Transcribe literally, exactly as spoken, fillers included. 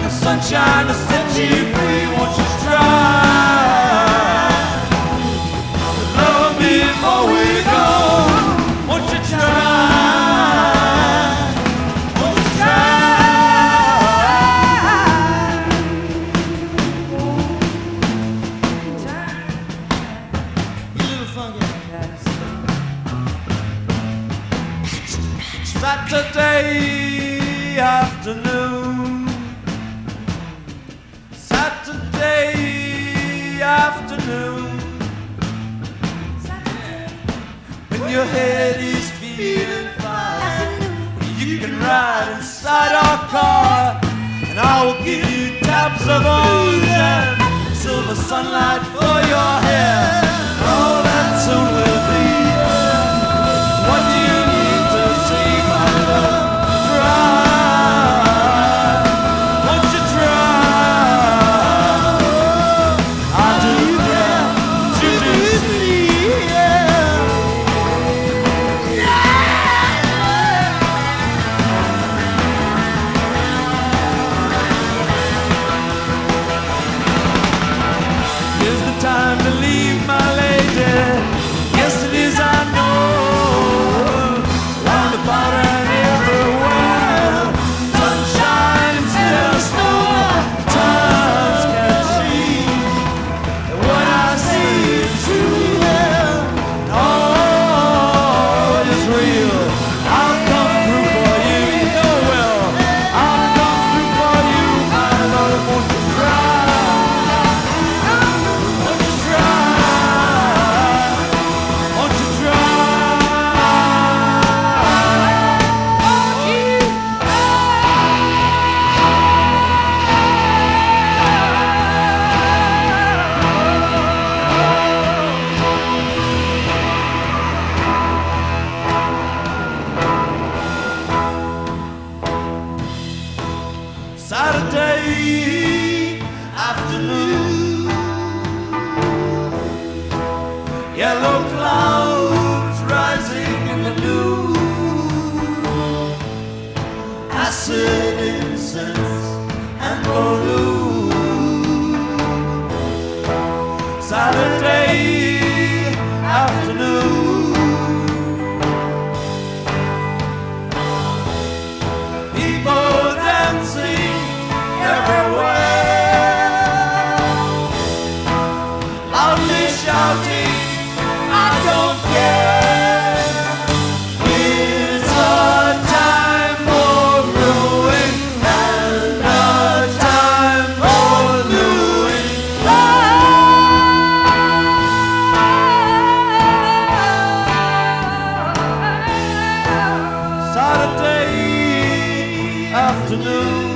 the sunshine to set you free. Won't you try to love me before we go? Won't you try? Won't you try? You little funky ass. Saturday afternoon, Saturday afternoon, when your head is feeling fine, you can ride inside our car, and I will give you taps of orange and silver sunlight for your hair. All that soon will be. What do you need to see, my love? Time to leave, my lady. Yes, it is, I know. Round about and everywhere, sunshine instead of snow. Times can change, and what I see is true. Yeah. Oh, it is real. I'll come through for you. You know well. I'll come through for you. I love, won't you try? Saturday afternoon, yellow clouds rising in the noon, acid, incense, and balloon. Saturday afternoon, people dancing everywhere, loudly shouting, I don't care. It's a time for growing and a time for doing. Saturday afternoon.